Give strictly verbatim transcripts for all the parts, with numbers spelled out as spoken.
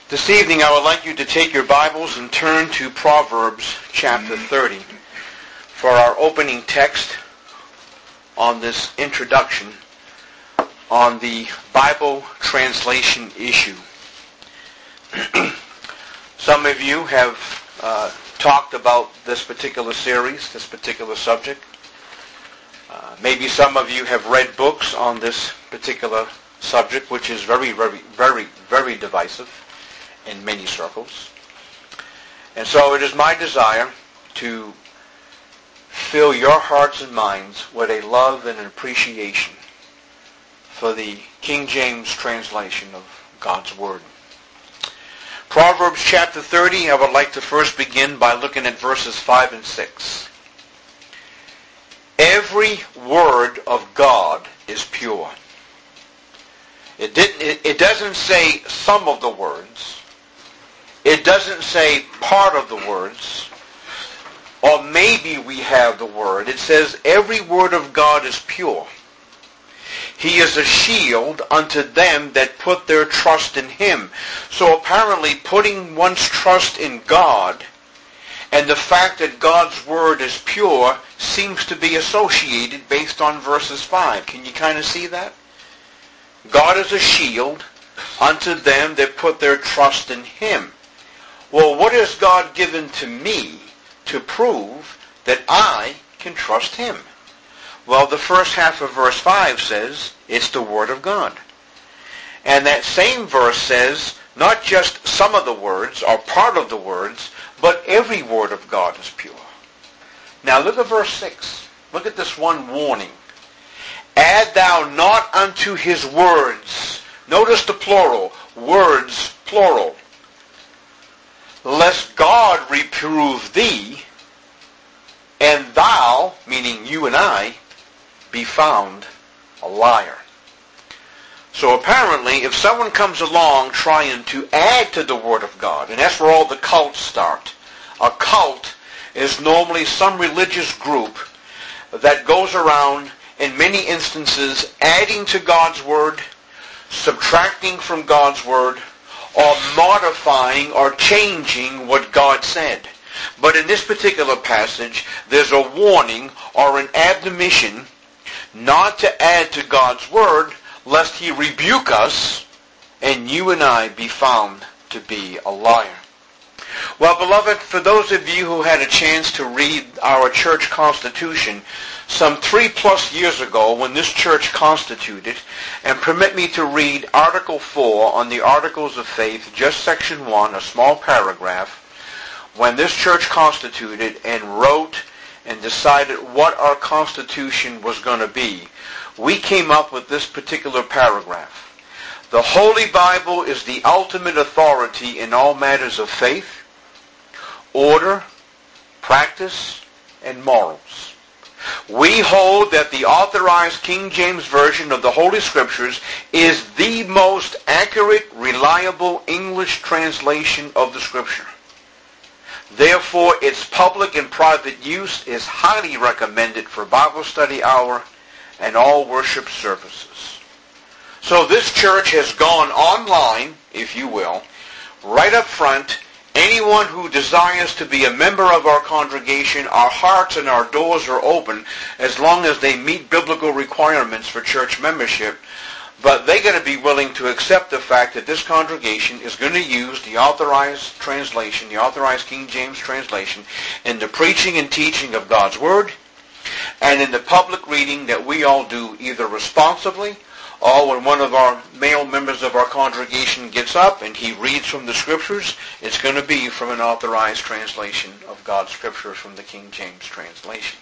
This evening I would like you to take your Bibles and turn to Proverbs chapter thirty for our opening text on this introduction on the Bible translation issue. Some of you have uh, talked about this particular series, this particular subject. Uh, maybe some of you have read books on this particular subject, which is very, very, very, very divisive in many circles. And so it is my desire to fill your hearts and minds with a love and an appreciation for the King James translation of God's Word. Proverbs chapter thirty, I would like to first begin by looking at verses five and six. Every word of God is pure. It didn't, it, it doesn't say some of the words. It doesn't say part of the words, or maybe we have the word. It says every word of God is pure. He is a shield unto them that put their trust in Him. So apparently putting one's trust in God and the fact that God's word is pure seems to be associated based on verses five. Can you kind of see that? God is a shield unto them that put their trust in Him. Well, what has God given to me to prove that I can trust Him? Well, the first half of verse five says it's the Word of God. And that same verse says not just some of the words or part of the words, but every word of God is pure. Now look at verse six. Look at this one warning. Add thou not unto His words. Notice the plural. Words, plural. Lest God reprove thee, and thou, meaning you and I, be found a liar. So apparently, if someone comes along trying to add to the Word of God, and that's where all the cults start. A cult is normally some religious group that goes around, in many instances, adding to God's Word, subtracting from God's Word, or modifying or changing what God said. But in this particular passage, there's a warning or an admonition not to add to God's Word, lest He rebuke us and you and I be found to be a liar. Well, beloved, for those of you who had a chance to read our church constitution some three plus years ago when this church constituted, and permit me to read Article four on the Articles of Faith, just section one, a small paragraph, when this church constituted and wrote and decided what our constitution was going to be, we came up with this particular paragraph. The Holy Bible is the ultimate authority in all matters of faith, order, practice, and morals. We hold that the authorized King James Version of the Holy Scriptures is the most accurate, reliable English translation of the Scripture. Therefore, its public and private use is highly recommended for Bible study hour and all worship services. So this church has gone online, if you will, right up front. Anyone who desires to be a member of our congregation, our hearts and our doors are open as long as they meet biblical requirements for church membership. But they're going to be willing to accept the fact that this congregation is going to use the authorized translation, the authorized King James translation, in the preaching and teaching of God's Word, and in the public reading that we all do either responsibly, or when one of our male members of our congregation gets up and he reads from the Scriptures, it's going to be from an authorized translation of God's Scriptures from the King James translation.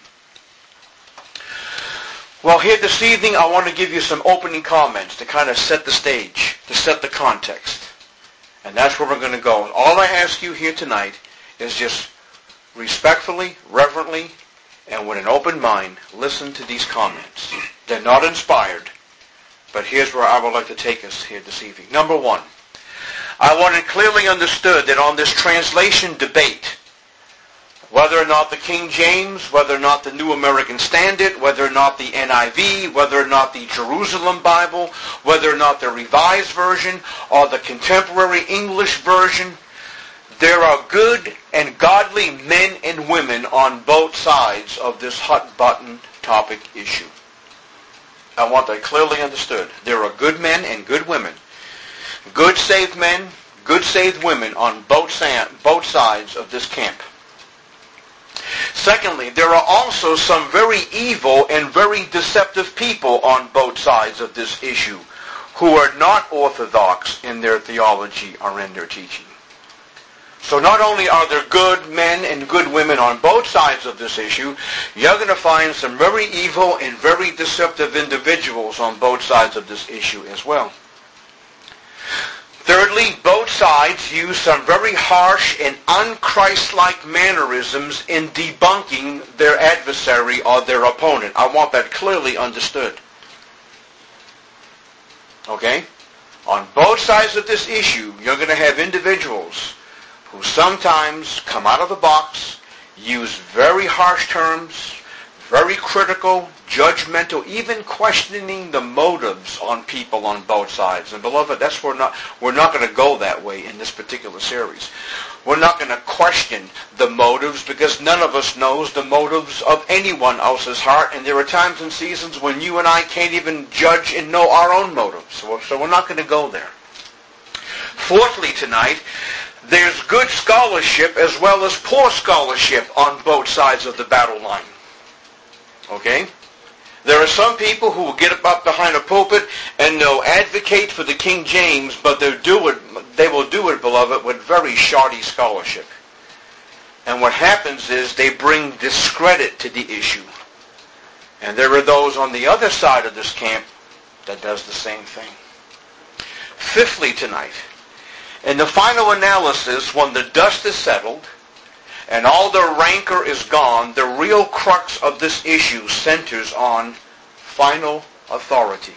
Well, here this evening I want to give you some opening comments to kind of set the stage, to set the context. And that's where we're going to go. All I ask you here tonight is just respectfully, reverently, and with an open mind, listen to these comments. They're not inspired. But here's where I would like to take us here this evening. Number one, I want it clearly understood that on this translation debate, Whether or not the King James, whether or not the New American Standard, whether or not the N I V, whether or not the Jerusalem Bible, whether or not the Revised Version, or the Contemporary English Version, there are good and godly men and women on both sides of this hot-button topic issue. I want that clearly understood. There are good men and good women, good saved men, good saved women on both sides of this camp. Secondly, there are also some very evil and very deceptive people on both sides of this issue who are not orthodox in their theology or in their teaching. So not only are there good men and good women on both sides of this issue, you're going to find some very evil and very deceptive individuals on both sides of this issue as well. Thirdly, both sides use some very harsh and un-Christ-like mannerisms in debunking their adversary or their opponent. I want that clearly understood. Okay? On both sides of this issue, you're going to have individuals who sometimes come out of the box, use very harsh terms, very critical, judgmental, even questioning the motives on people on both sides. And beloved, that's we're not we're not going to go that way in this particular series. We're not going to question the motives because none of us knows the motives of anyone else's heart, and there are times and seasons when you and I can't even judge and know our own motives. So, so we're not going to go there. Fourthly tonight, there's good scholarship as well as poor scholarship on both sides of the battle line. Okay? There are some people who will get up behind a pulpit and they'll advocate for the King James, but they'll do it, they will do it, beloved, with very shoddy scholarship. And what happens is they bring discredit to the issue. And there are those on the other side of this camp that does the same thing. Fifthly tonight, in the final analysis, when the dust is settled and all the rancor is gone, the real crux of this issue centers on final authority.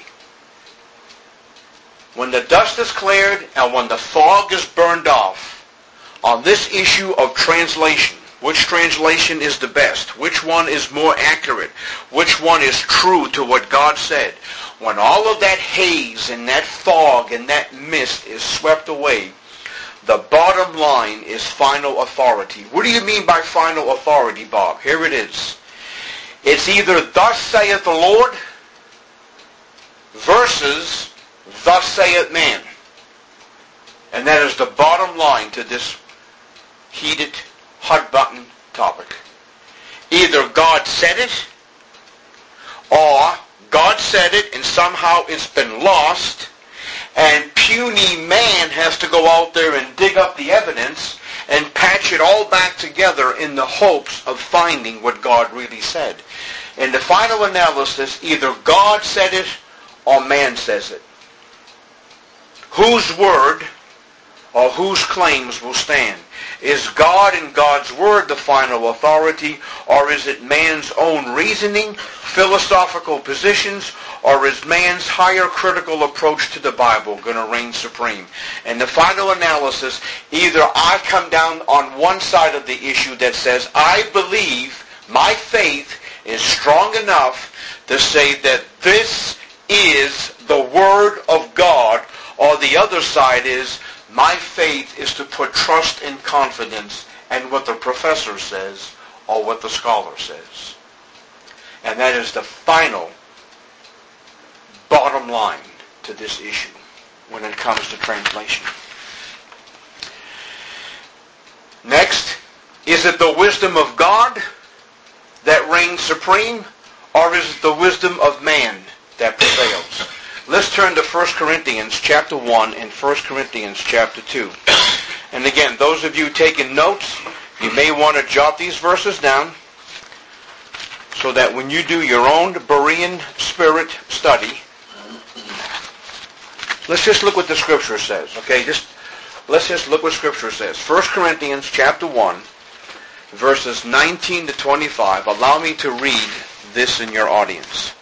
When the dust is cleared and when the fog is burned off on this issue of translation, which translation is the best? Which one is more accurate? Which one is true to what God said? When all of that haze and that fog and that mist is swept away, the bottom line is final authority. What do you mean by final authority, Bob? Here it is. It's either thus saith the Lord versus thus saith man. And that is the bottom line to this heated, hot-button topic. Either God said it, or God said it and somehow it's been lost, and puny man has to go out there and dig up the evidence and patch it all back together in the hopes of finding what God really said. In the final analysis, either God said it or man says it. Whose word or whose claims will stand? Is God and God's word the final authority, or is it man's own reasoning, philosophical positions, or is man's higher critical approach to the Bible going to reign supreme? In the final analysis, either I come down on one side of the issue that says, I believe my faith is strong enough to say that this is the Word of God, or the other side is, my faith is to put trust and confidence in what the professor says or what the scholar says. And that is the final bottom line to this issue when it comes to translation. Next, is it the wisdom of God that reigns supreme, or is it the wisdom of man that prevails? Let's turn to First Corinthians chapter one and First Corinthians chapter two. And again, those of you taking notes, you may want to jot these verses down so that when you do your own Berean spirit study, let's just look what the Scripture says. Okay, just let's just look what Scripture says. First Corinthians chapter one, verses nineteen to twenty-five. Allow me to read this in your audience.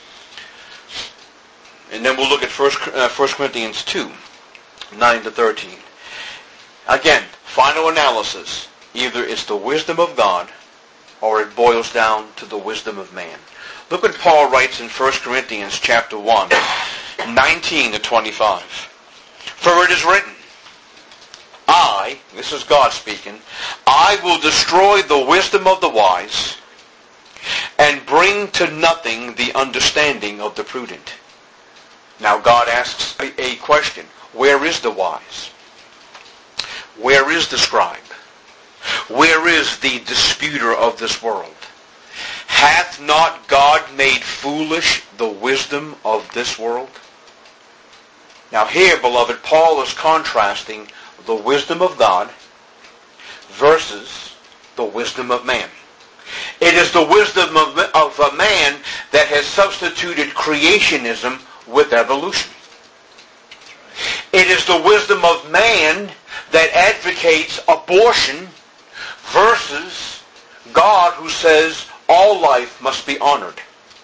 And then we'll look at First Corinthians two, nine to thirteen. Again, final analysis. Either it's the wisdom of God, or it boils down to the wisdom of man. Look what Paul writes in First Corinthians chapter one, nineteen to twenty-five. For it is written, I, this is God speaking, I will destroy the wisdom of the wise, and bring to nothing the understanding of the prudent. Now God asks a question. Where is the wise? Where is the scribe? Where is the disputer of this world? Hath not God made foolish the wisdom of this world? Now here, beloved, Paul is contrasting the wisdom of God versus the wisdom of man. It is the wisdom of, of a man that has substituted creationism with evolution. It is the wisdom of man that advocates abortion versus God who says all life must be honored.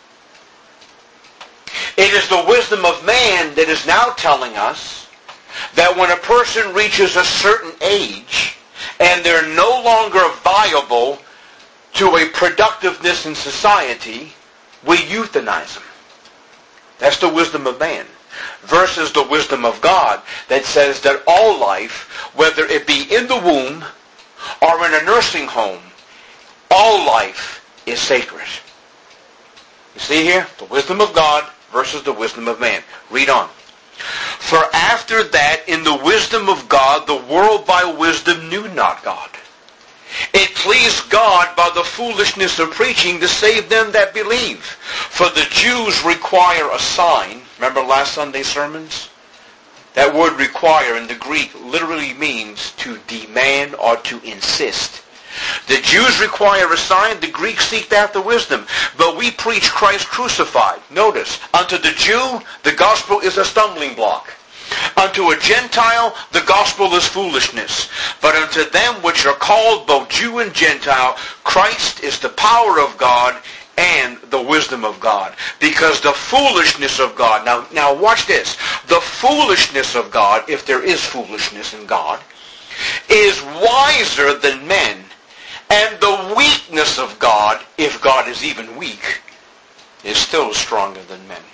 It is the wisdom of man that is now telling us that when a person reaches a certain age and they're no longer viable to a productiveness in society, we euthanize them. That's the wisdom of man. Versus the wisdom of God that says that all life, whether it be in the womb or in a nursing home, all life is sacred. You see here? The wisdom of God versus the wisdom of man. Read on. For after that, in the wisdom of God, the world by wisdom knew not God. It pleased God by the foolishness of preaching to save them that believe. For the Jews require a sign. Remember last Sunday's sermons? That word require in the Greek literally means to demand or to insist. The Jews require a sign, the Greeks seek after wisdom. But we preach Christ crucified. Notice, unto the Jew, the gospel is a stumbling block. Unto a Gentile, the gospel is foolishness. But unto them which are called, both Jew and Gentile, Christ is the power of God and the wisdom of God. Because the foolishness of God, now, now watch this. The foolishness of God, if there is foolishness in God, is wiser than men. And the weakness of God, if God is even weak, is still stronger than men.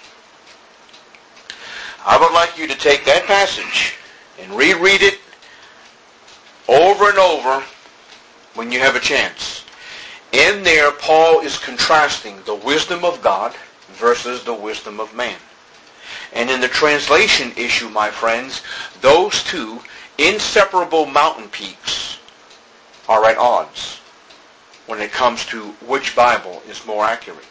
I would like you to take that passage and reread it over and over when you have a chance. In there, Paul is contrasting the wisdom of God versus the wisdom of man. And in the translation issue, my friends, those two inseparable mountain peaks are at odds when it comes to which Bible is more accurate.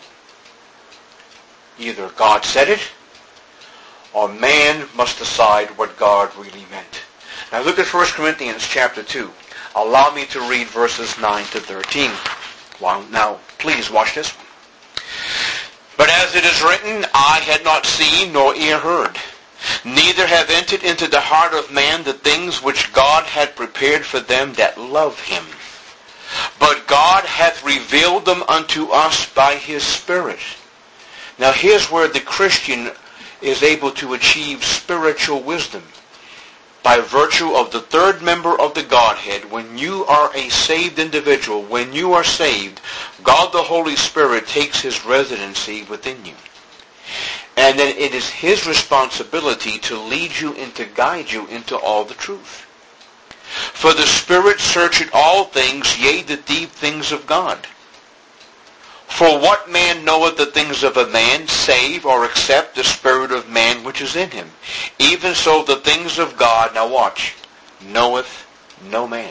Either God said it, or man must decide what God really meant. Now look at First Corinthians chapter two. Allow me to read verses nine to thirteen. Well, now, please watch this one. But as it is written, eye had not seen nor ear heard, neither have entered into the heart of man the things which God had prepared for them that love him. But God hath revealed them unto us by his Spirit. Now here's where the Christian is able to achieve spiritual wisdom. By virtue of the third member of the Godhead, when you are a saved individual, when you are saved, God the Holy Spirit takes his residency within you. And then it is his responsibility to lead you and to guide you into all the truth. For the Spirit searcheth all things, yea, the deep things of God. For what man knoweth the things of a man, save or except the spirit of man which is in him? Even so the things of God, now watch, knoweth no man.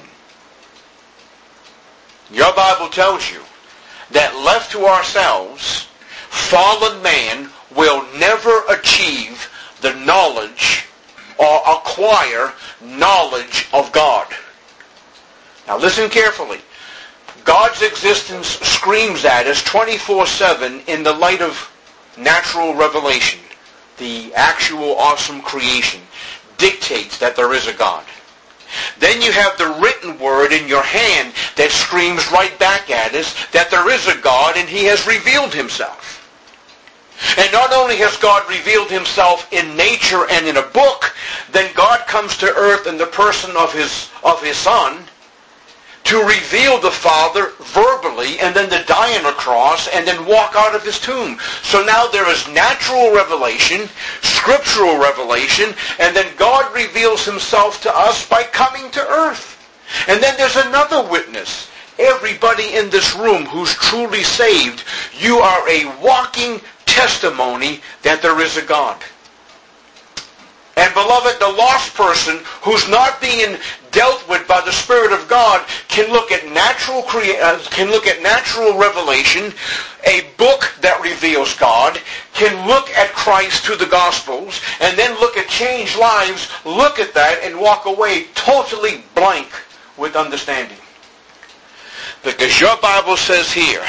Your Bible tells you that left to ourselves, fallen man will never achieve the knowledge or acquire knowledge of God. Now listen carefully. God's existence screams at us twenty-four seven in the light of natural revelation. The actual awesome creation dictates that there is a God. Then you have the written word in your hand that screams right back at us that there is a God and he has revealed himself. And not only has God revealed himself in nature and in a book, then God comes to earth in the person of his, of his Son, to reveal the Father verbally and then to die on a cross and then walk out of his tomb. So now there is natural revelation, scriptural revelation, and then God reveals himself to us by coming to earth. And then there's another witness. Everybody in this room who's truly saved, you are a walking testimony that there is a God. And beloved, the lost person who's not being dealt with by the Spirit of God can look at natural crea- uh, can look at natural revelation, a book that reveals God, can look at Christ through the Gospels, and then look at changed lives, look at that, and walk away totally blank with understanding. Because your Bible says here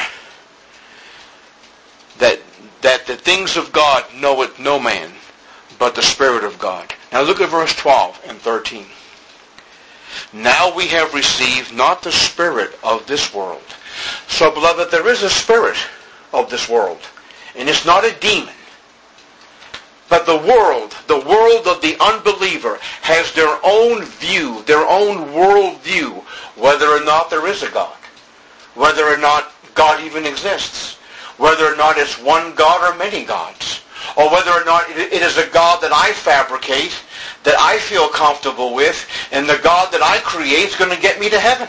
that that the things of God knoweth no man, but the Spirit of God. Now look at verse twelve and thirteen. Now we have received not the spirit of this world. So, beloved, there is a spirit of this world. And it's not a demon. But the world, the world of the unbeliever, has their own view, their own world view, whether or not there is a God. Whether or not God even exists. Whether or not it's one God or many gods. Or whether or not it is a God that I fabricate, that I feel comfortable with, and the God that I create is going to get me to heaven.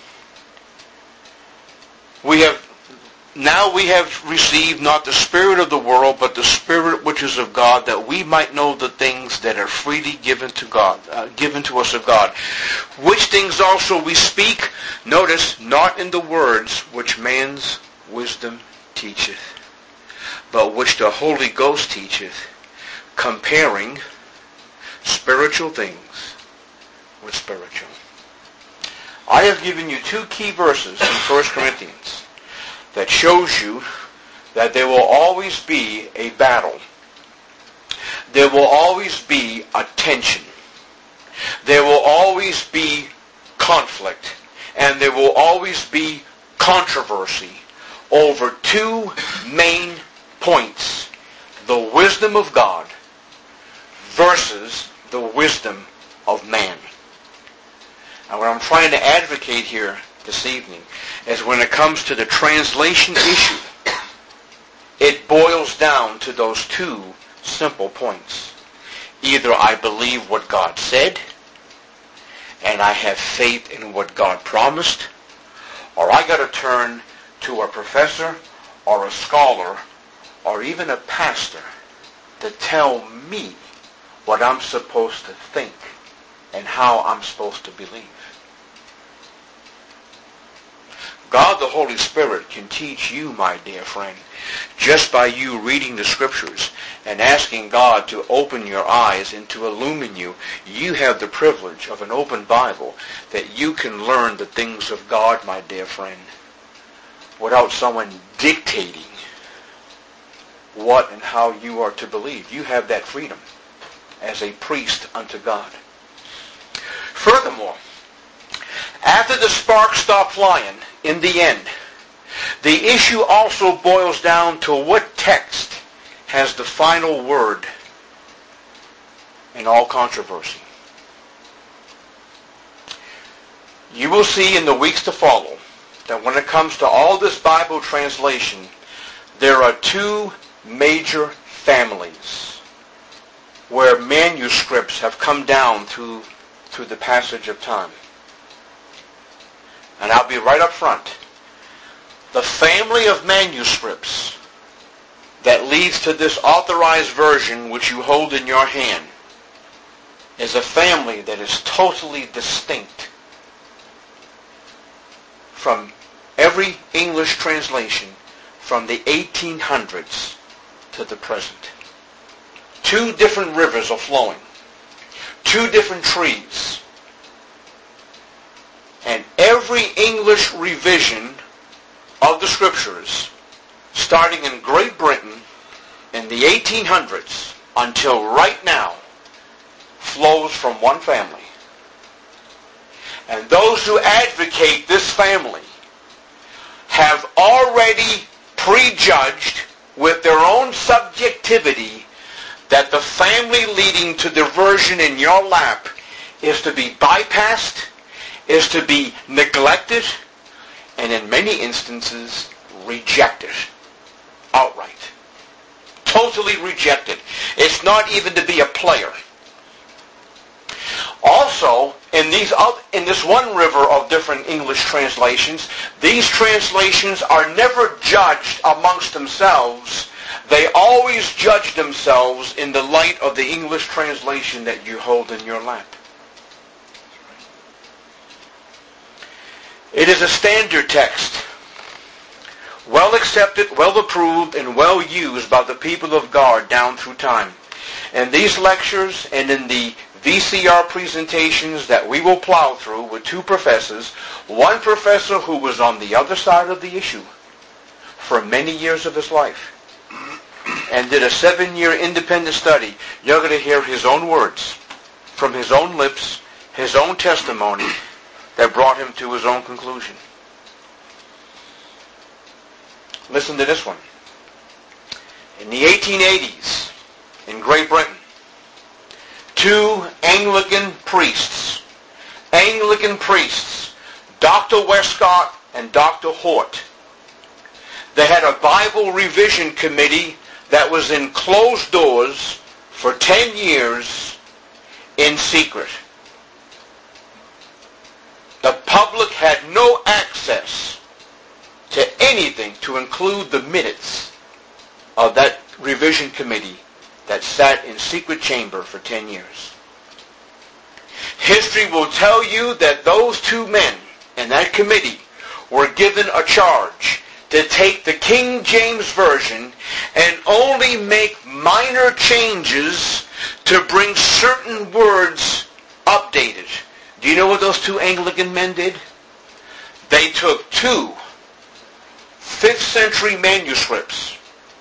We have, now we have received not the spirit of the world, but the Spirit which is of God, that we might know the things that are freely given to God, uh, given to us of God. Which things also we speak, notice, not in the words which man's wisdom teacheth, but which the Holy Ghost teacheth, comparing spiritual things with spiritual. I have given you two key verses in First Corinthians that shows you that there will always be a battle. There will always be a tension. There will always be conflict. And there will always be controversy over two main points: the wisdom of God versus the wisdom of man. And what I'm trying to advocate here this evening is when it comes to the translation issue, it boils down to those two simple points. Either I believe what God said, and I have faith in what God promised, or I got to turn to a professor or a scholar or even a pastor to tell me what I'm supposed to think and how I'm supposed to believe. God the Holy Spirit can teach you, my dear friend, just by you reading the Scriptures and asking God to open your eyes and to illumine you. You have the privilege of an open Bible that you can learn the things of God, my dear friend, without someone dictating what and how you are to believe. You have that freedom as a priest unto God. Furthermore, after the sparks stop flying, in the end, the issue also boils down to what text has the final word in all controversy. You will see in the weeks to follow that when it comes to all this Bible translation, there are two major families where manuscripts have come down through, through the passage of time. And I'll be right up front. The family of manuscripts that leads to this authorized version which you hold in your hand is a family that is totally distinct from every English translation from the eighteen hundreds to the present. Two different rivers are flowing. Two different trees. And every English revision of the Scriptures, starting in Great Britain in the eighteen hundreds until right now, flows from one family. And those who advocate this family have already prejudged with their own subjectivity that the family leading to the version in your lap is to be bypassed is to be neglected and in many instances rejected outright. Totally rejected. It's not even to be a player. Also, in these in this one river of different English translations, these translations are never judged amongst themselves. They always judge themselves in the light of the English translation that you hold in your lap. It is a standard text, well accepted, well approved, and well used by the people of God down through time. In these lectures and in the V C R presentations that we will plow through with two professors, one professor who was on the other side of the issue for many years of his life and did a seven-year independent study, you're going to hear his own words from his own lips, his own testimony that brought him to his own conclusion. Listen to this one. In the eighteen eighties, in Great Britain, two Anglican priests, Anglican priests, Doctor Westcott and Doctor Hort, they had a Bible revision committee that was in closed doors for ten years in secret. The public had no access to anything to include the minutes of that revision committee that sat in secret chamber for ten years. History will tell you that those two men in that committee were given a charge to take the King James Version and only make minor changes to bring certain words updated. Do you know what those two Anglican men did? They took two fifth century manuscripts.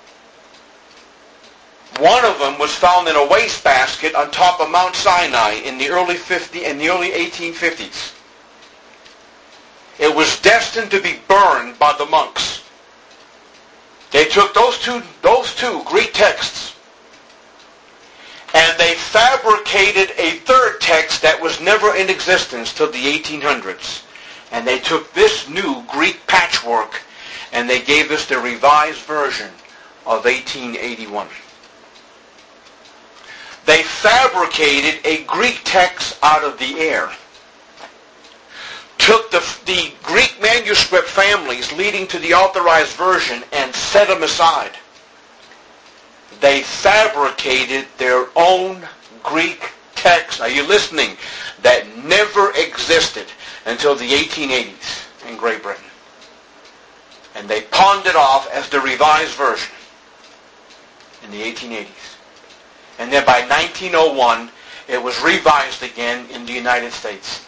One of them was found in a wastebasket on top of Mount Sinai in the early fifty in the early eighteen fifties. It was destined to be burned by the monks. They took those two those two Greek texts and they fabricated a third text that was never in existence till the eighteen hundreds. And they took this new Greek patchwork and they gave us the revised version of eighteen eighty-one. They fabricated a Greek text out of the air. Took the, the Greek manuscript families leading to the authorized version and set them aside. They fabricated their own Greek text. Are you listening? That never existed until the eighteen eighties in Great Britain. And they pawned it off as the revised version in the eighteen eighties. And then by nineteen oh one, it was revised again in the United States.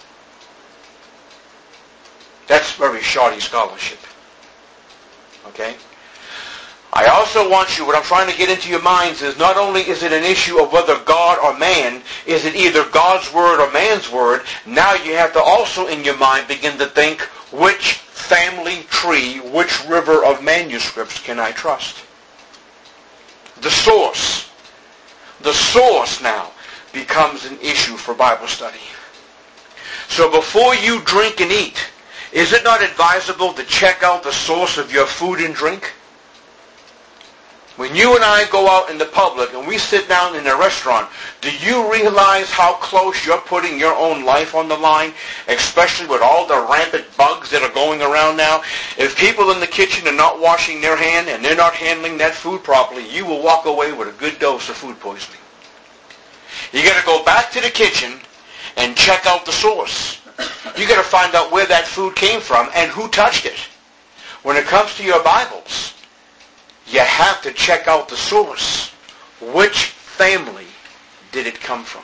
That's very shoddy scholarship. Okay? I also want you, what I'm trying to get into your minds is not only is it an issue of whether God or man, is it either God's word or man's word, now you have to also in your mind begin to think, which family tree, which river of manuscripts can I trust? The source. The source now becomes an issue for Bible study. So before you drink and eat, is it not advisable to check out the source of your food and drink? When you and I go out in the public and we sit down in a restaurant, do you realize how close you're putting your own life on the line, especially with all the rampant bugs that are going around now? If people in the kitchen are not washing their hand and they're not handling that food properly, you will walk away with a good dose of food poisoning. You got to go back to the kitchen and check out the source. You got to find out where that food came from and who touched it. When it comes to your Bibles, you have to check out the source. Which family did it come from?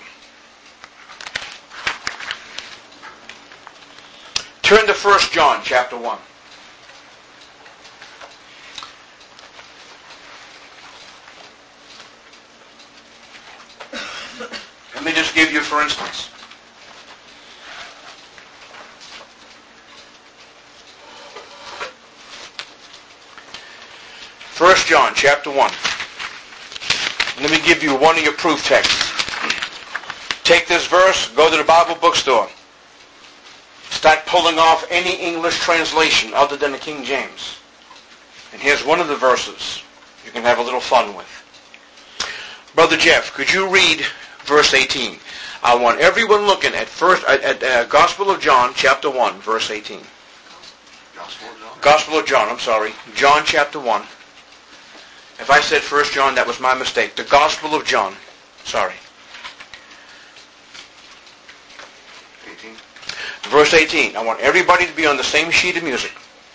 Turn to First John chapter one. Let me just give you for instance. First John chapter one. Let me give you one of your proof texts. Take this verse, go to the Bible bookstore. start pulling off any English translation other than the King James. And here's one of the verses you can have a little fun with. Brother Jeff, could you read verse eighteen? I want everyone looking at first at, at uh, Gospel of John, chapter one, verse eighteen. Gospel of John? Gospel of John, I'm sorry. John chapter one. If I said First John, that was my mistake. The Gospel of John. Sorry. eighteen. Verse eighteen. I want everybody to be on the same sheet of music.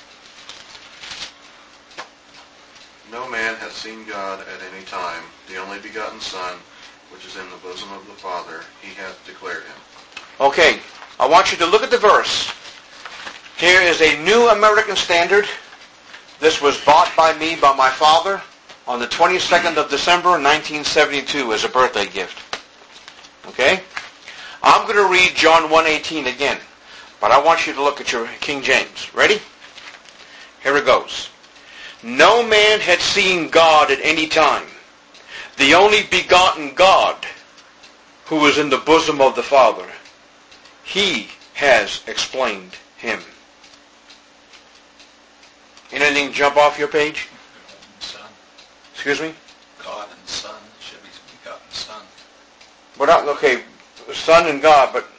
No man hath seen God at any time. The only begotten Son, which is in the bosom of the Father, he hath declared him. Okay. I want you to look at the verse. Here is a New American Standard. This was bought by me by my father on the twenty-second of December, nineteen seventy-two, as a birthday gift. Okay? I'm going to read John one eighteen again, but I want you to look at your King James. Ready? Here it goes. No man had seen God at any time. The only begotten God, who is in the bosom of the Father, he has explained him. Anything jump off your page? Son. Excuse me? God and Son. Should be begotten Son. We're not, okay, Son and God, but...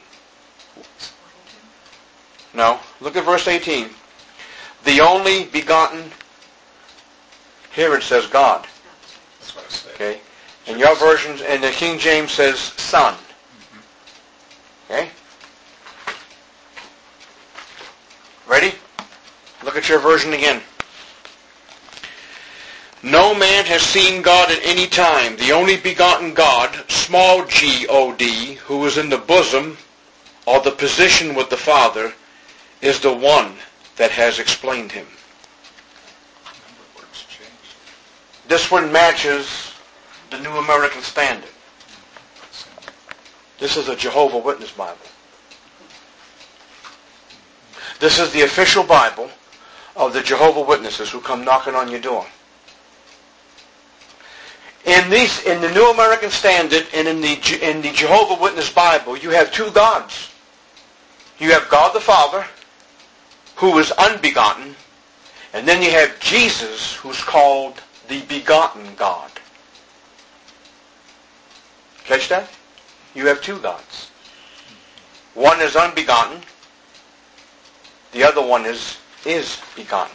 No. Look at verse eighteen. The only begotten... Here it says God. That's what I said. Okay? In your versions, and the King James says Son. Okay? Ready? Look at your version again. No man has seen God at any time. The only begotten God, small g O D, who is in the bosom or the position with the Father, is the one that has explained him. Number words changed. This one matches the New American Standard. This is a Jehovah Witness Bible. This is the official Bible of the Jehovah Witnesses who come knocking on your door. In these, in the New American Standard and in the in the Jehovah Witness Bible, you have two gods. You have God the Father, who is unbegotten, and then you have Jesus, who's called the begotten God. Catch that? You have two gods. One is unbegotten. The other one is is begotten.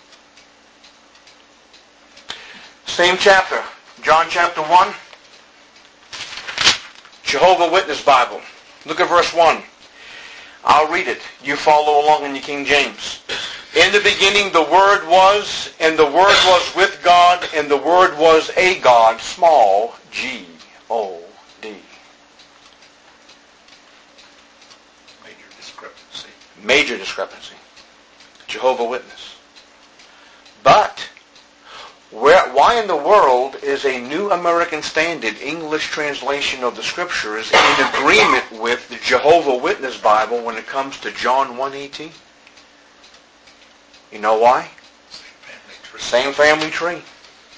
Same chapter. John chapter one. Jehovah Witness Bible. Look at verse one. I'll read it. You follow along in your King James. In the beginning the Word was, and the Word was with God, and the Word was a God, small g O D. Major discrepancy. Major discrepancy. Jehovah Witness. But, where, why in the world is a New American Standard English translation of the Scriptures in agreement with the Jehovah Witness Bible when it comes to John one eighteen? You know why? Same family tree. Same family tree.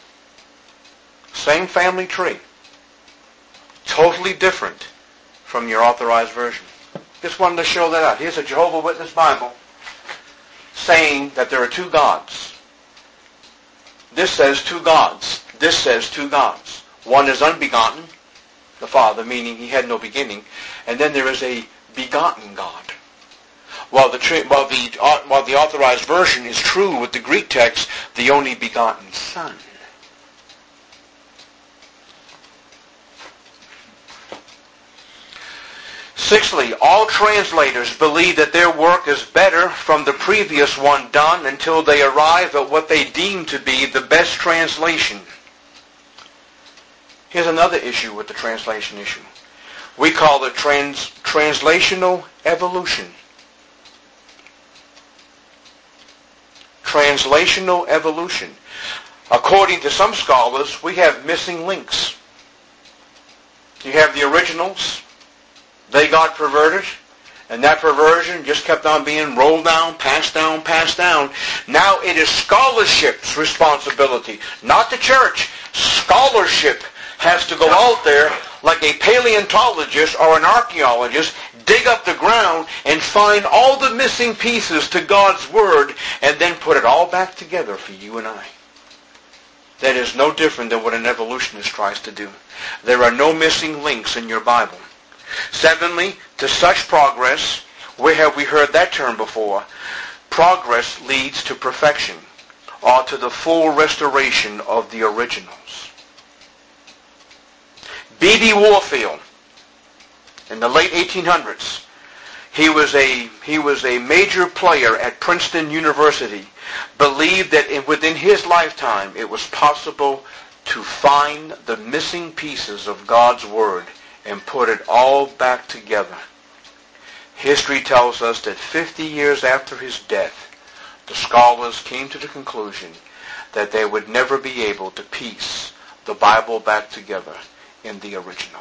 Same family tree. Totally different from your authorized version. Just wanted to show that out. Here's a Jehovah Witness Bible saying that there are two gods. This says two gods. This says two gods. One is unbegotten, the Father, meaning he had no beginning, and then there is a begotten God. While the while the uh, while the authorized version is true with the Greek text, the only begotten Son. Sixthly, all translators believe that their work is better from the previous one done until they arrive at what they deem to be the best translation. Here's another issue with the translation issue. We call it trans, translational evolution. Translational evolution. According to some scholars, we have missing links. You have the originals. They got perverted, and that perversion just kept on being rolled down, passed down, passed down. Now it is scholarship's responsibility, not the church. Scholarship has to go out there, like a paleontologist or an archaeologist, dig up the ground and find all the missing pieces to God's Word and then put it all back together for you and I. That is no different than what an evolutionist tries to do. There are no missing links in your Bible. Seventhly, to such progress, where have we heard that term before? Progress leads to perfection, or to the full restoration of the originals. B B Warfield, in the late eighteen hundreds, he was a he was a major player at Princeton University, believed that in, within his lifetime it was possible to find the missing pieces of God's Word and put it all back together. History tells us that fifty years after his death, the scholars came to the conclusion that they would never be able to piece the Bible back together in the original.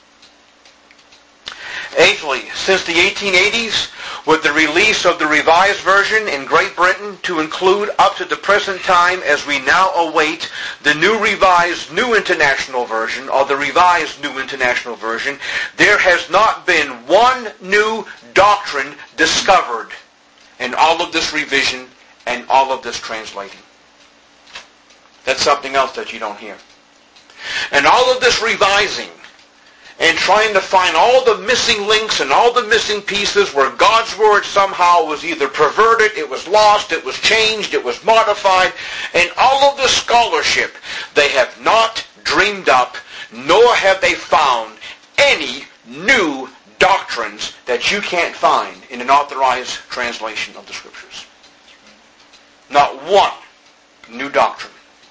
Eighthly, since the eighteen eighties, with the release of the Revised Version in Great Britain to include up to the present time as we now await the new Revised New International Version, or the Revised New International Version, there has not been one new doctrine discovered in all of this revision and all of this translating. That's something else that you don't hear. And all of this revising and trying to find all the missing links and all the missing pieces where God's Word somehow was either perverted, it was lost, it was changed, it was modified, and all of the scholarship, they have not dreamed up, nor have they found any new doctrines that you can't find in an authorized translation of the Scriptures. Not one new doctrine.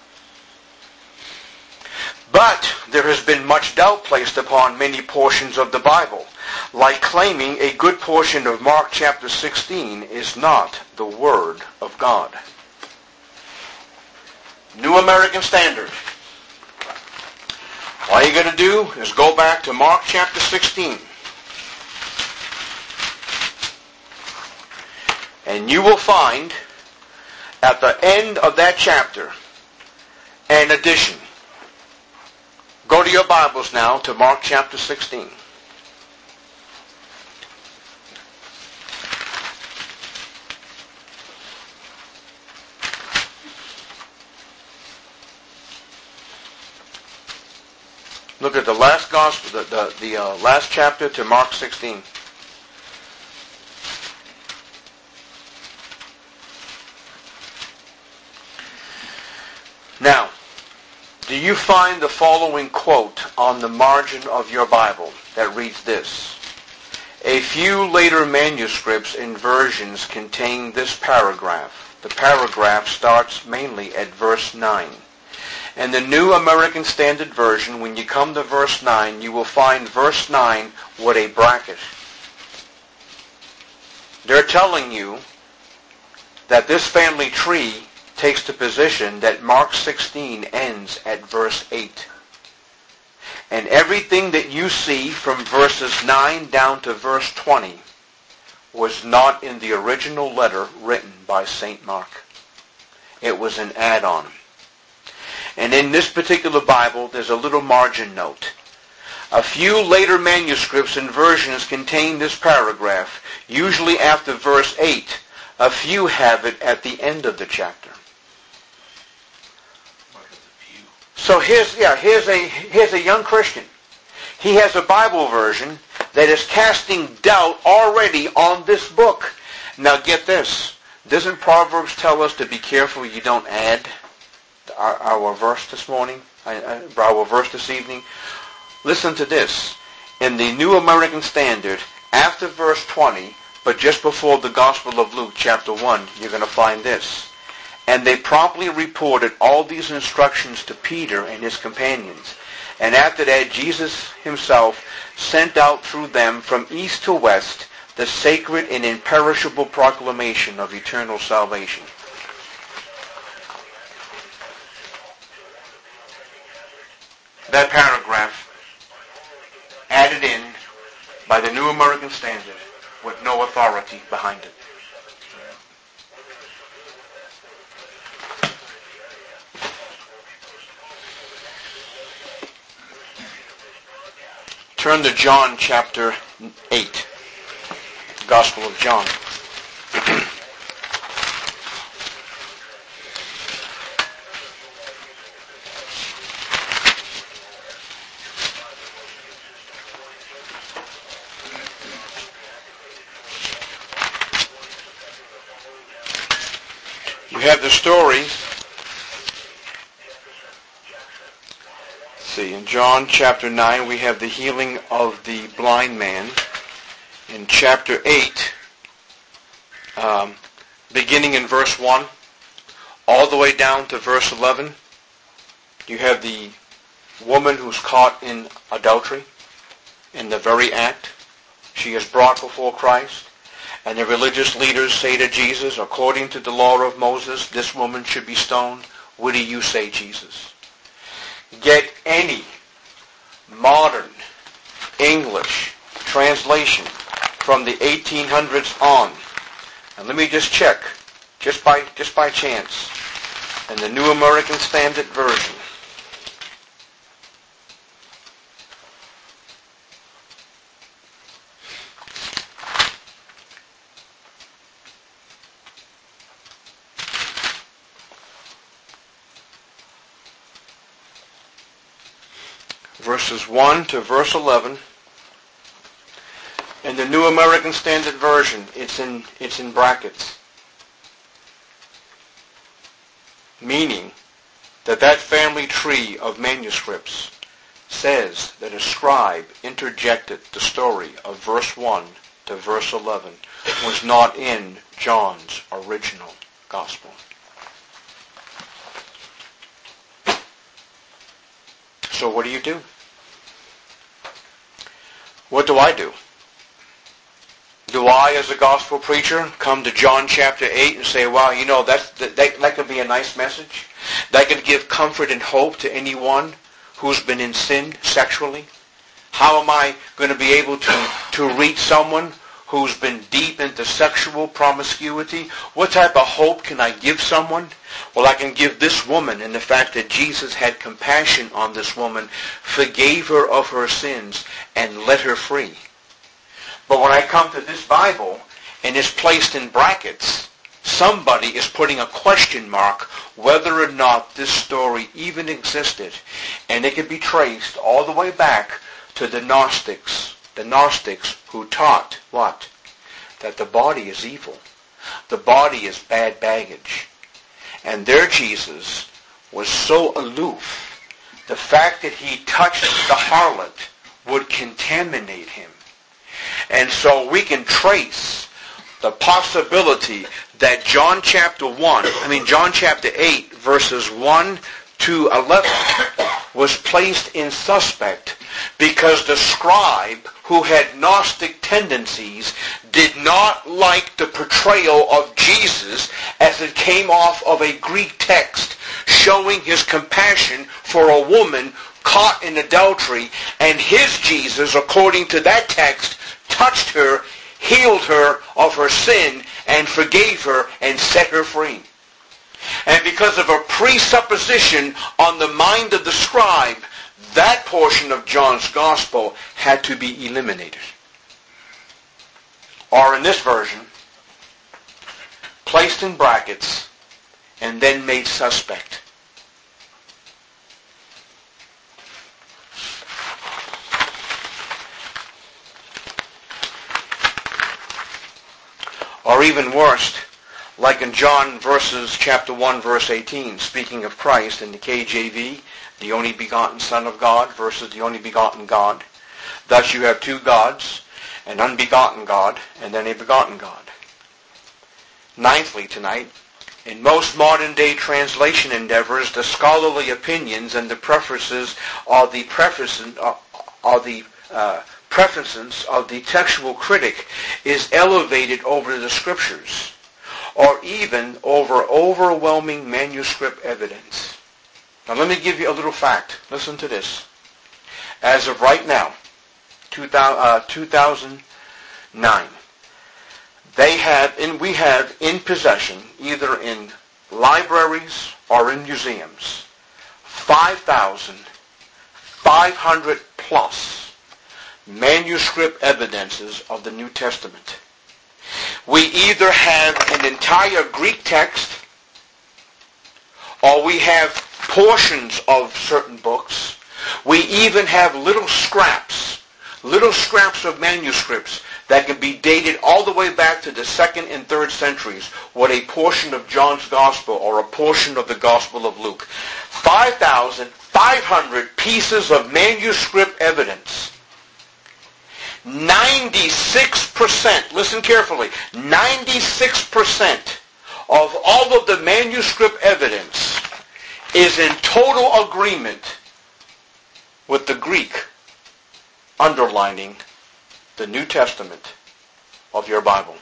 But there has been much doubt placed upon many portions of the Bible, like claiming a good portion of Mark chapter sixteen is not the Word of God. New American Standard. All you got to do is go back to Mark chapter sixteen. And you will find at the end of that chapter an addition. Go to your Bibles now to Mark chapter sixteen. Look at the last gospel, the the, the uh, last chapter to Mark sixteen. Now, do you find the following quote on the margin of your Bible that reads this? A few later manuscripts and versions contain this paragraph. The paragraph starts mainly at verse nine. In the New American Standard Version, when you come to verse nine, you will find verse nine with a bracket. They're telling you that this family tree takes the position that Mark sixteen ends at verse eight. And everything that you see from verses nine down to verse twenty was not in the original letter written by Saint Mark. It was an add-on. And in this particular Bible, there's a little margin note. A few later manuscripts and versions contain this paragraph, usually after verse eight. A few have it at the end of the chapter. So here's yeah here's a here's a young Christian. He has a Bible version that is casting doubt already on this book. Now get this. Doesn't Proverbs tell us to be careful you don't add our, our verse this morning, our verse this evening? Listen to this. In the New American Standard, after verse twenty, but just before the Gospel of Luke chapter one, you're going to find this. And they promptly reported all these instructions to Peter and his companions. And after that, Jesus himself sent out through them from east to west the sacred and imperishable proclamation of eternal salvation. That paragraph added in by the New American Standard with no authority behind it. Turn to John chapter eight. Gospel of John. You have the story. See, in John chapter nine, we have the healing of the blind man. In chapter eight, um, beginning in verse one, all the way down to verse eleven, you have the woman who's caught in adultery, in the very act. She is brought before Christ, and the religious leaders say to Jesus, according to the law of Moses, this woman should be stoned. What do you say, Jesus? Get any modern English translation from the eighteen hundreds on. And let me just check, just by just by chance, in the New American Standard Version. Verses one to verse eleven. In the New American Standard Version, it's in it's in brackets. Meaning that that family tree of manuscripts says that a scribe interjected the story of verse one to verse eleven was not in John's original gospel. So what do you do? What do I do? Do I, as a gospel preacher, come to John chapter eight and say, well, you know, that's, that, that could be a nice message? That could give comfort and hope to anyone who's been in sin sexually? How am I going to be able to, to reach someone who's been deep into sexual promiscuity? What type of hope can I give someone? Well, I can give this woman in the fact that Jesus had compassion on this woman, forgave her of her sins, and let her free. But when I come to this Bible, and it's placed in brackets, somebody is putting a question mark whether or not this story even existed. And it can be traced all the way back to the Gnostics. The Gnostics who taught what? That the body is evil. The body is bad baggage. And their Jesus was so aloof, the fact that he touched the harlot would contaminate him. And so we can trace the possibility that John chapter one, I mean John chapter eight, verses one to eleven, was placed in suspect because the scribe who had Gnostic tendencies did not like the portrayal of Jesus as it came off of a Greek text showing his compassion for a woman caught in adultery, and his Jesus, according to that text, touched her, healed her of her sin, and forgave her and set her free. And because of a presupposition on the mind of the scribe, that portion of John's gospel had to be eliminated. Or in this version, placed in brackets and then made suspect. Or even worse, like in John verses chapter one, verse eighteen, speaking of Christ in the K J V, the only begotten Son of God versus the only begotten God. Thus you have two gods, an unbegotten God and then a begotten God. Ninthly tonight, in most modern-day translation endeavors, the scholarly opinions and the preferences are the preferences are the uh, preferences of the textual critic is elevated over the scriptures, or even over overwhelming manuscript evidence. Now let me give you a little fact. Listen to this. As of right now, two thousand nine, they have in we have in possession, either in libraries or in museums, five thousand five hundred plus manuscript evidences of the New Testament. We either have an entire Greek text, or we have portions of certain books. We even have little scraps, little scraps of manuscripts that can be dated all the way back to the second and third centuries with a portion of John's Gospel or a portion of the Gospel of Luke. five thousand five hundred pieces of manuscript evidence. ninety-six percent, listen carefully, ninety-six percent of all of the manuscript evidence is in total agreement with the Greek underlining the New Testament of your Bible.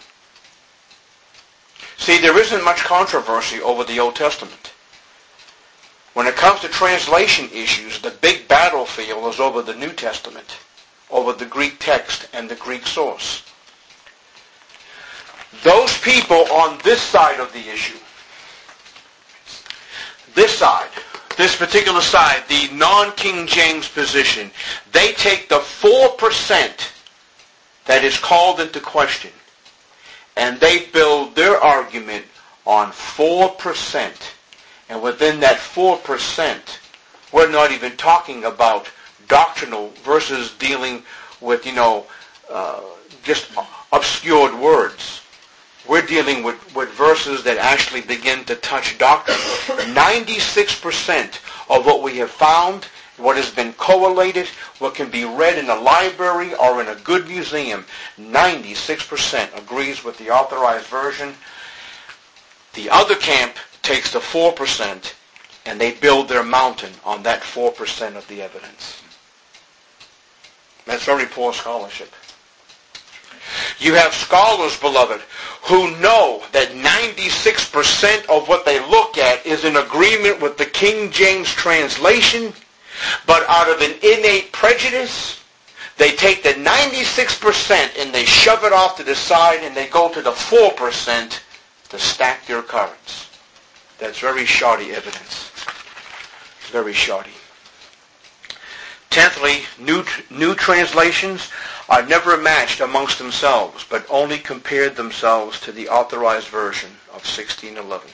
See, there isn't much controversy over the Old Testament. When it comes to translation issues, the big battlefield is over the New Testament, over the Greek text and the Greek source. Those people on this side of the issue, this side, this particular side, the non-King James position, they take the four percent that is called into question, and they build their argument on four percent. And within that four percent, we're not even talking about doctrinal versus dealing with, you know, uh, just obscured words. We're dealing with, with verses that actually begin to touch doctrine. ninety-six percent of what we have found, what has been collated, what can be read in a library or in a good museum, ninety-six percent agrees with the authorized version. The other camp takes the four percent and they build their mountain on that four percent of the evidence. That's very poor scholarship. You have scholars, beloved, who know that ninety-six percent of what they look at is in agreement with the King James translation, but out of an innate prejudice, they take the ninety-six percent and they shove it off to the side and they go to the four percent to stack their cards. That's very shoddy evidence. Very shoddy. Tenthly, new, new translations are never matched amongst themselves, but only compared themselves to the authorized version of sixteen eleven.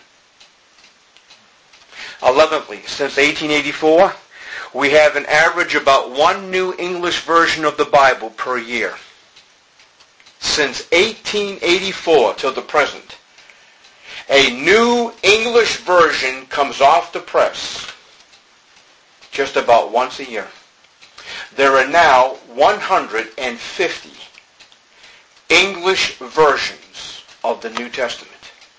Eleventhly, since eighteen eighty-four, we have an average about one new English version of the Bible per year. Since eighteen eighty-four till the present, a new English version comes off the press just about once a year. There are now one hundred fifty English versions of the New Testament.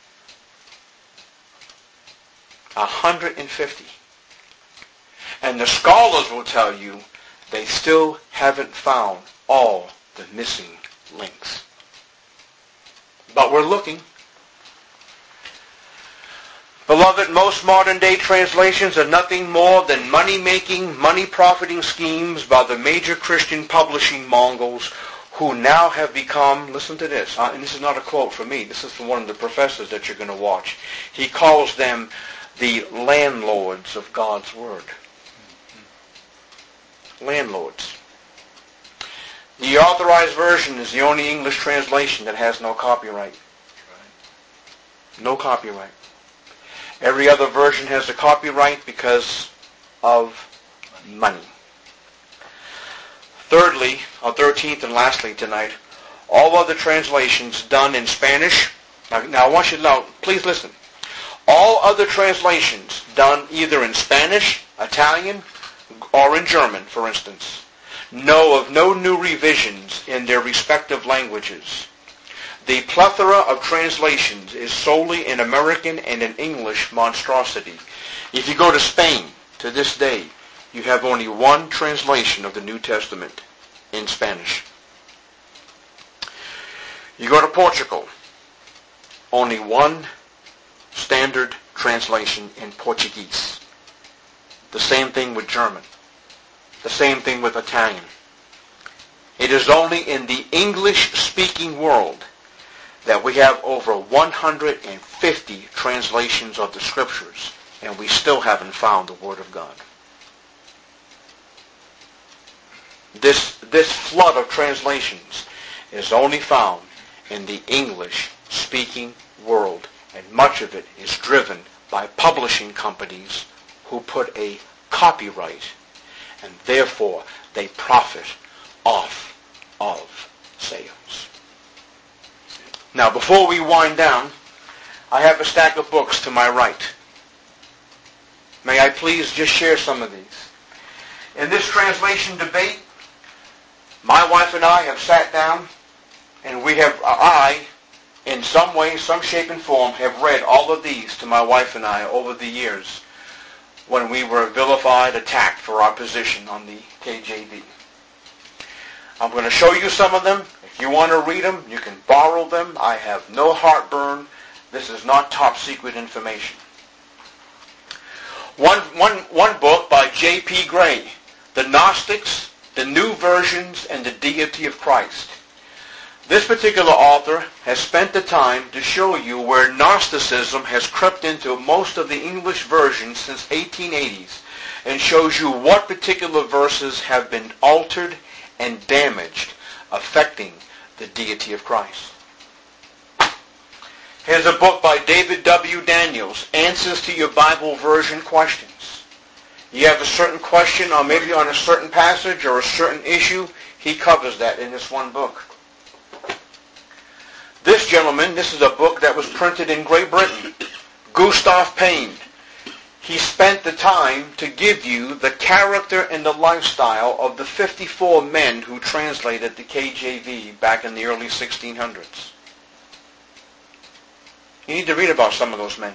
one hundred fifty. And the scholars will tell you they still haven't found all the missing links. But we're looking. Beloved, most modern-day translations are nothing more than money-making, money-profiting schemes by the major Christian publishing mongols who now have become, listen to this, uh, and this is not a quote from me, this is from one of the professors that you're going to watch. He calls them the landlords of God's Word. Landlords. The authorized version is the only English translation that has no copyright. No copyright. Every other version has a copyright because of money. Thirdly, or thirteenth and lastly tonight, all other translations done in Spanish. Now, now I want you to know, please listen. All other translations done either in Spanish, Italian, or in German, for instance, know of no new revisions in their respective languages. The plethora of translations is solely an American and an English monstrosity. If you go to Spain to this day, you have only one translation of the New Testament in Spanish. You go to Portugal, only one standard translation in Portuguese. The same thing with German. The same thing with Italian. It is only in the English-speaking world that we have over one hundred fifty translations of the Scriptures, and we still haven't found the Word of God. This, this flood of translations is only found in the English-speaking world, and much of it is driven by publishing companies who put a copyright, and therefore they profit off of sales. Now, before we wind down, I have a stack of books to my right. May I please just share some of these? In this translation debate, my wife and I have sat down, and we have, I, in some way, some shape and form, have read all of these to my wife and I over the years when we were vilified, attacked for our position on the K J V. I'm going to show you some of them. If you want to read them, you can borrow them. I have no heartburn. This is not top secret information. One, one, one book by J P Gray, The Gnostics, the New Versions, and the Deity of Christ. This particular author has spent the time to show you where Gnosticism has crept into most of the English versions since eighteen eighties, and shows you what particular verses have been altered and damaged, affecting the deity of Christ. Here's a book by David W. Daniels, Answers to Your Bible Version Questions. You have a certain question, or maybe on a certain passage or a certain issue, he covers that in this one book. This gentleman, this is a book that was printed in Great Britain, Gustav Payne. He spent the time to give you the character and the lifestyle of the fifty-four men who translated the K J V back in the early sixteen hundreds. You need to read about some of those men.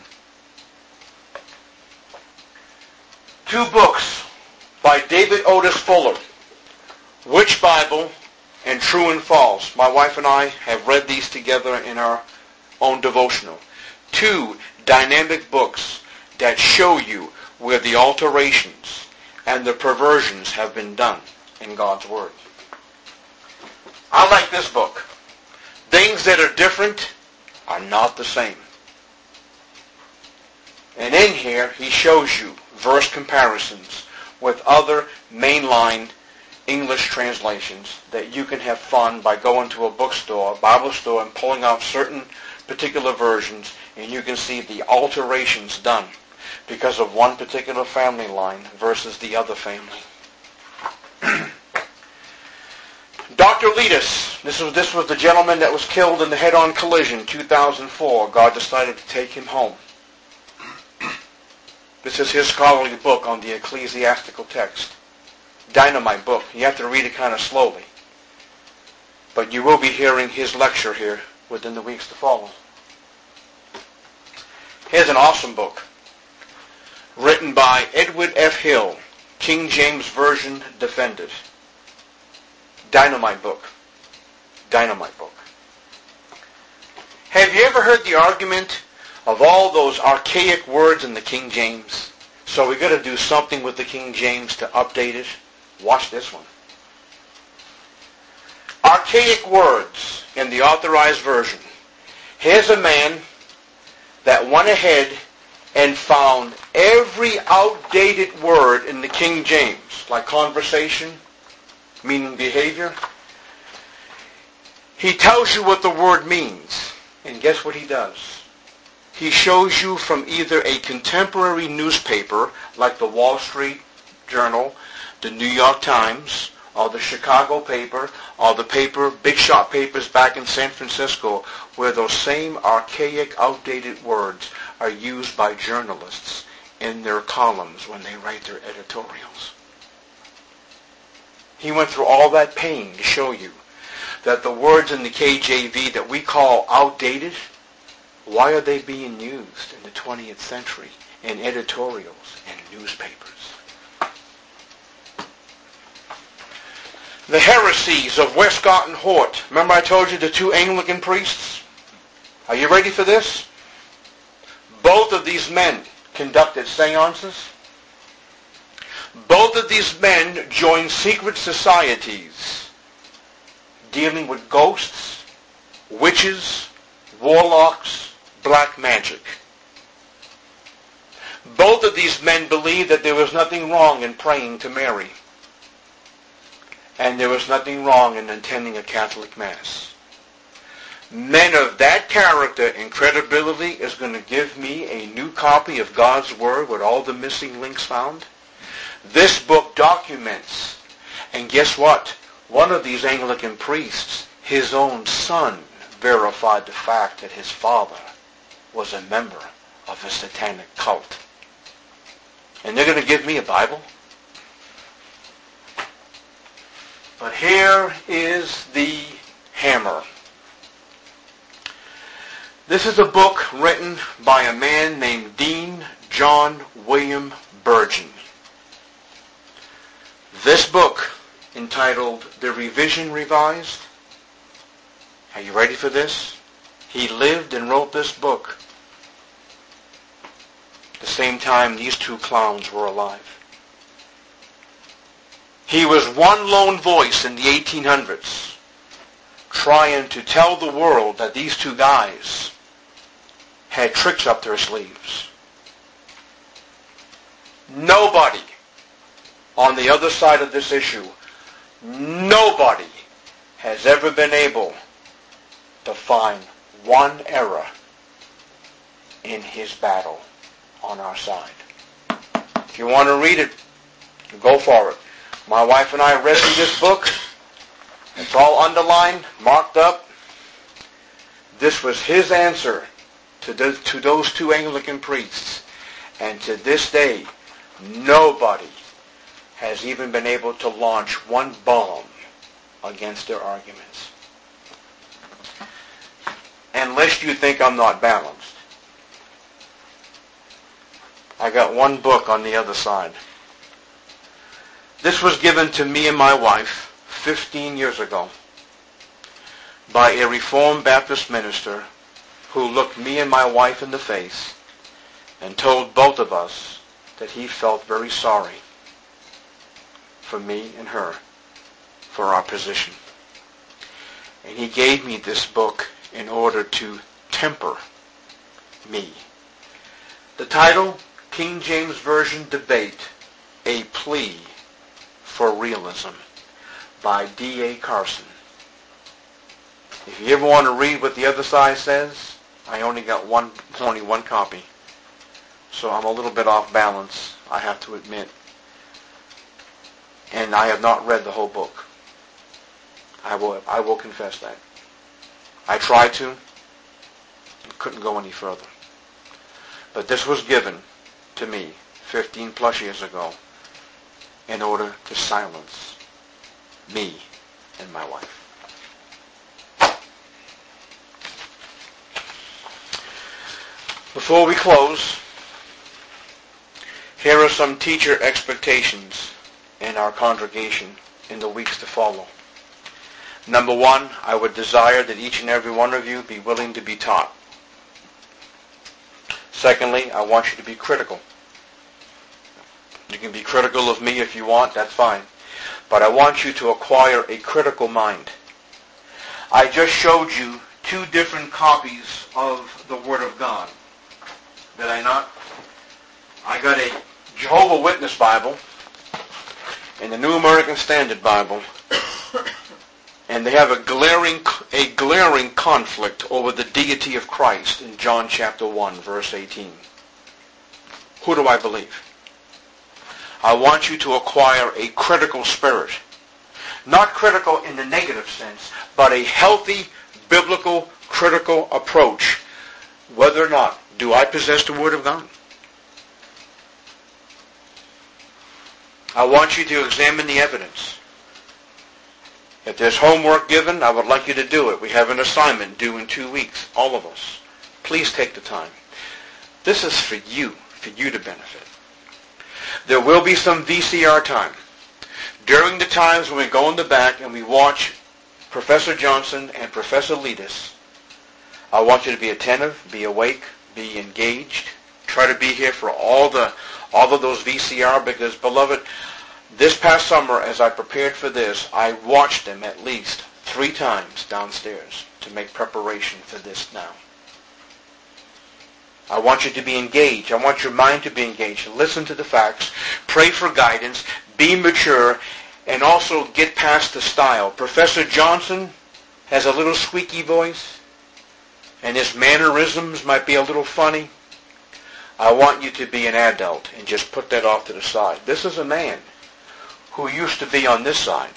Two books by David Otis Fuller, Which Bible and True and False. My wife and I have read these together in our own devotional. Two dynamic books that show you where the alterations and the perversions have been done in God's Word. I like this book. Things that are different are not the same. And in here, he shows you verse comparisons with other mainline English translations that you can have fun by going to a bookstore, Bible store, and pulling out certain particular versions, and you can see the alterations done because of one particular family line versus the other family. Doctor Letus, this was, this was the gentleman that was killed in the head-on collision, two thousand four. God decided to take him home. This is his scholarly book on the ecclesiastical text. Dynamite book. You have to read it kind of slowly. But you will be hearing his lecture here within the weeks to follow. Here's an awesome book written by Edward F. Hill, King James Version Defended. Dynamite book. Dynamite book. Have you ever heard the argument of all those archaic words in the King James? So we've got to do something with the King James to update it. Watch this one. Archaic words in the Authorized Version. Here's a man that went ahead and found every outdated word in the King James, like conversation, meaning behavior. He tells you what the word means. And guess what he does? He shows you from either a contemporary newspaper, like the Wall Street Journal, the New York Times, or the Chicago paper, or the paper, big shot papers back in San Francisco, where those same archaic, outdated words are used by journalists in their columns when they write their editorials. He went through all that pain to show you that the words in the K J V that we call outdated, why are they being used in the twentieth century in editorials and newspapers? The heresies of Westcott and Hort. Remember I told you the two Anglican priests? Are you ready for this? Both of these men conducted seances. Both of these men joined secret societies dealing with ghosts, witches, warlocks, black magic. Both of these men believed that there was nothing wrong in praying to Mary. and there was nothing wrong in attending a Catholic Mass. Men of that character and credibility is going to give me a new copy of God's Word with all the missing links found. This book documents, and guess what? One of these Anglican priests, his own son, verified the fact that his father was a member of a satanic cult. And they're going to give me a Bible? But here is the hammer. This is a book written by a man named Dean John William Burgin. This book, entitled The Revision Revised, are you ready for this? He lived and wrote this book the same time these two clowns were alive. He was one lone voice in the eighteen hundreds trying to tell the world that these two guys had tricks up their sleeves. Nobody on the other side of this issue, nobody has ever been able to find one error in his battle on our side. If you want to read it, go for it. My wife and I read through this book. It's all underlined, marked up. This was his answer to, the, to those two Anglican priests. And to this day, nobody has even been able to launch one bomb against their arguments. Unless you think I'm not balanced. I got one book on the other side. This was given to me and my wife fifteen years ago by a Reformed Baptist minister who looked me and my wife in the face and told both of us that he felt very sorry for me and her for our position. And he gave me this book in order to temper me. The title, King James Version Debate, A Plea for Realism, by D A Carson. If you ever want to read what the other side says, I only got one, only one copy. So I'm a little bit off balance, I have to admit. And I have not read the whole book. I will, I will confess that. I tried to, couldn't go any further. But this was given to me fifteen plus years ago in order to silence me and my wife. Before we close, here are some teacher expectations in our congregation in the weeks to follow. Number one, I would desire that each and every one of you be willing to be taught. Secondly, I want you to be critical. You can be critical of me if you want, that's fine. But I want you to acquire a critical mind. I just showed you two different copies of the Word of God. Did I not? I got a Jehovah's Witness Bible and the New American Standard Bible. And they have a glaring, a glaring conflict over the deity of Christ in John chapter one, verse eighteen. Who do I believe? I want you to acquire a critical spirit. Not critical in the negative sense, but a healthy, biblical, critical approach. Whether or not, do I possess the Word of God? I want you to examine the evidence. If there's homework given, I would like you to do it. We have an assignment due in two weeks, all of us. Please take the time. This is for you, for you to benefit. There will be some V C R time. During the times when we go in the back and we watch Professor Johnson and Professor Leadus, I want you to be attentive, be awake, be engaged. Try to be here for all the all of those V C R because, beloved, this past summer, as I prepared for this, I watched them at least three times downstairs to make preparation for this now. I want you to be engaged. I want your mind to be engaged. Listen to the facts. Pray for guidance. Be mature. and also get past the style. Professor Johnson has a little squeaky voice, and his mannerisms might be a little funny. I want you to be an adult and just put that off to the side. This is a man who used to be on this side.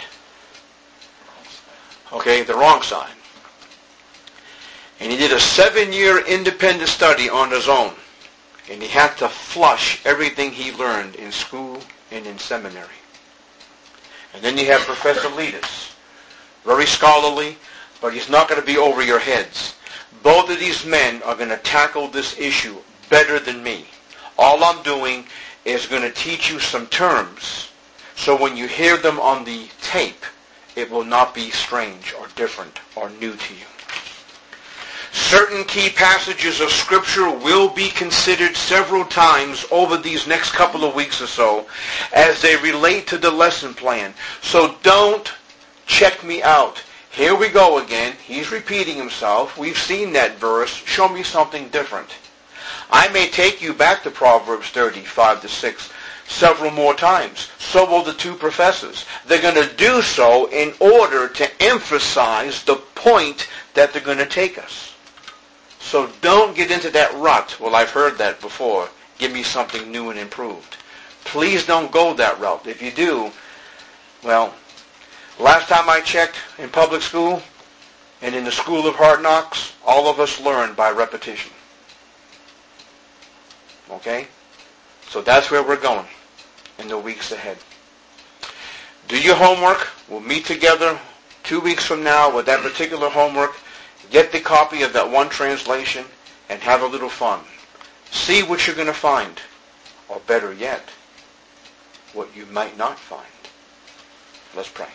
Okay, the wrong side. And he did a seven-year independent study on his own. And he had to flush everything he learned in school and in seminary. And then you have Professor Letus. Very scholarly, but he's not going to be over your heads. Both of these men are going to tackle this issue better than me. All I'm doing is going to teach you some terms, so when you hear them on the tape, it will not be strange or different or new to you. Certain key passages of Scripture will be considered several times over these next couple of weeks or so as they relate to the lesson plan. So don't check me out. Here we go again. He's repeating himself. We've seen that verse. Show me something different. I may take you back to Proverbs thirty, five to six several more times. So will the two professors. They're going to do so in order to emphasize the point that they're going to take us. So don't get into that rut. Well, I've heard that before. Give me something new and improved. Please don't go that route. If you do, well, last time I checked in public school and in the school of hard knocks, all of us learn by repetition. Okay? So that's where we're going in the weeks ahead. Do your homework. We'll meet together two weeks from now with that particular homework. Get the copy of that one translation and have a little fun. See what you're going to find. Or better yet, what you might not find. Let's pray.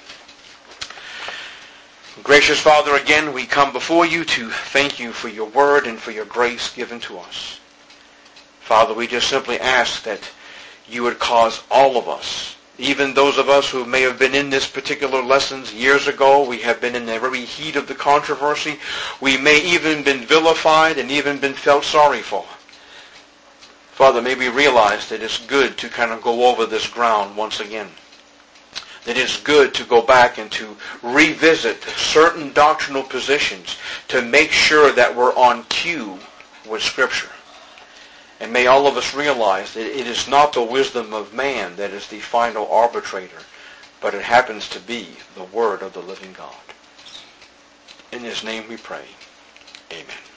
Gracious Father, again we come before you to thank you for your word and for your grace given to us. Father, we just simply ask that you would cause all of us, even those of us who may have been in this particular lessons years ago, we have been in the very heat of the controversy, we may even been vilified and even been felt sorry for. Father, may we realize that it's good to kind of go over this ground once again. That it's good to go back and to revisit certain doctrinal positions to make sure that we're on cue with Scripture. And may all of us realize that it is not the wisdom of man that is the final arbitrator, but it happens to be the Word of the living God. In His name we pray. Amen.